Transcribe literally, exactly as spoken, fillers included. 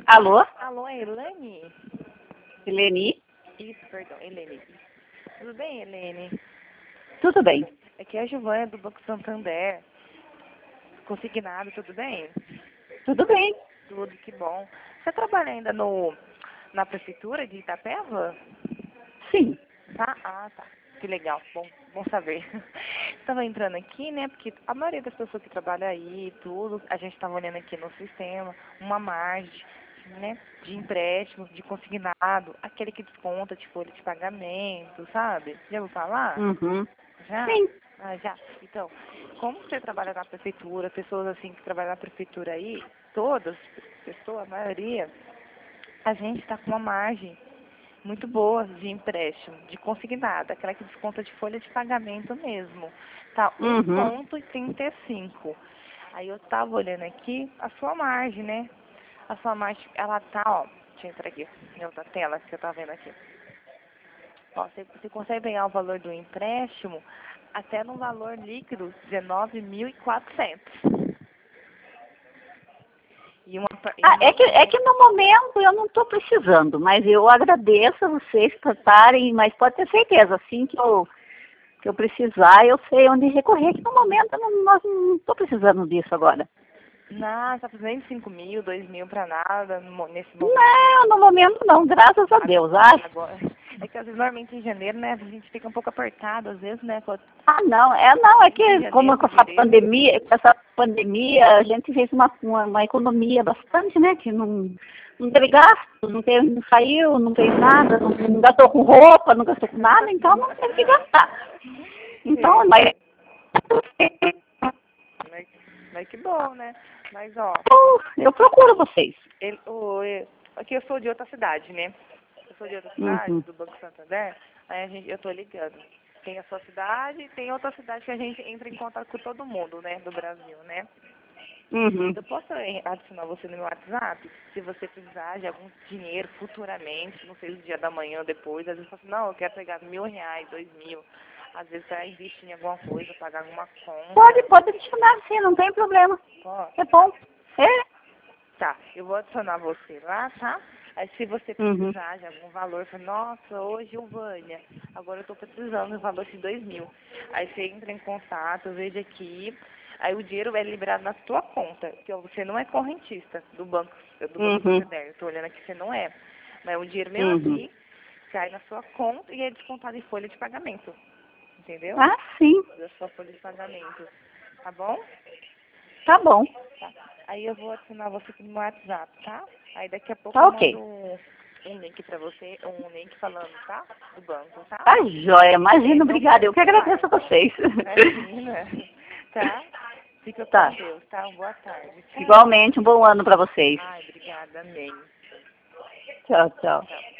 Alô? Alô, é Elane? Eleni? Isso, perdão, Helene. Tudo bem, Helene? Tudo bem. Aqui é a Giovana do Banco Santander. Consignado, tudo bem? Tudo bem. Tudo, que bom. Você trabalha ainda no, na prefeitura de Itapeva? Sim. Tá? Ah, tá. Que legal. Bom, bom saber. Estava entrando aqui, né? Porque a maioria das pessoas que trabalham aí, tudo, a gente estava olhando aqui no sistema, uma margem, né? De empréstimo, de consignado, aquele que desconta de folha de pagamento, sabe? Já ouviu falar? Uhum. Já? Sim. Ah, já. Então, como você trabalha na prefeitura, pessoas assim que trabalham na prefeitura aí, todas, pessoas, a maioria, a gente está com uma margem muito boa de empréstimo, de consignado, aquela que desconta de folha de pagamento mesmo. Tá um Uhum. ponto trinta e cinco. Aí eu tava olhando aqui a sua margem, né? A sua margem, ela tá, ó, deixa eu entrar aqui, em outra tela que eu tava vendo aqui. Ó, você, você consegue pegar o valor do empréstimo até no valor líquido dezenove mil e quatrocentos. E uma, pa- e Ah, é uma que, é que no momento eu não estou precisando, mas eu agradeço a vocês por estarem, mas pode ter certeza, assim que eu, que eu precisar, eu sei onde recorrer, que no momento eu não, nós não estou precisando disso agora. não, tá precisando de cinco mil, dois mil pra nada no mo- nesse momento. Não, no momento não, graças a Deus. Ai. Agora, é que às vezes normalmente em janeiro, né, a gente fica um pouco apertado, às vezes, né, com a- Ah, não, é não, é em que como janeiro, com essa fevereiro. pandemia, com essa pandemia, a gente fez uma, uma, uma economia bastante, né? Que não, não teve gasto, não, teve, não saiu, não fez nada, não, não gastou com roupa, não gastou com nada, então não teve que gastar. Então, Sim, mas mas, mas que bom, né? Mas ó, eu, eu procuro vocês. ele, o, e- aqui eu sou de outra cidade, né? Eu sou de outra cidade, Uhum. do Banco Santander, aí a gente, eu tô ligando. Tem a sua cidade e tem outra cidade que a gente entra em contato com todo mundo, né, do Brasil, né? Uhum. Eu posso eh, adicionar você no meu WhatsApp, se você precisar de algum dinheiro futuramente, não sei se dia da manhã ou depois, às vezes você fala assim, não, eu quero pegar mil reais, dois mil, às vezes para investir em alguma coisa, pagar alguma Pode, conta. pode adicionar sim, não tem problema. Ó, É bom. É. tá, eu vou adicionar você lá, tá? Aí se você Uhum. precisar de algum valor, fala, nossa, hoje o Vânia, agora eu tô precisando do valor de dois mil. Aí você entra em contato, veja aqui, aí o dinheiro é liberado na sua conta, que você não é correntista do banco, do Banco Uhum. Santander, eu tô olhando aqui, você não é. Mas o dinheiro mesmo Uhum. assim cai na sua conta e é descontado em folha de pagamento, entendeu? Ah, sim. Da sua folha de pagamento, tá bom? Tá bom. Tá. Aí eu vou adicionar você aqui no meu WhatsApp, tá? Aí daqui a pouco Tá eu ok. mando um, um link pra você, um link falando, tá? Do banco, tá? Tá joia, imagina, Então, obrigada. Eu que tá. agradeço a vocês. Imagina. Tá? Fica com Tá. Deus, tá? Boa tarde. Tchau. Igualmente, um bom ano para vocês. Ai, obrigada. Amém. Tchau, tchau. Tchau.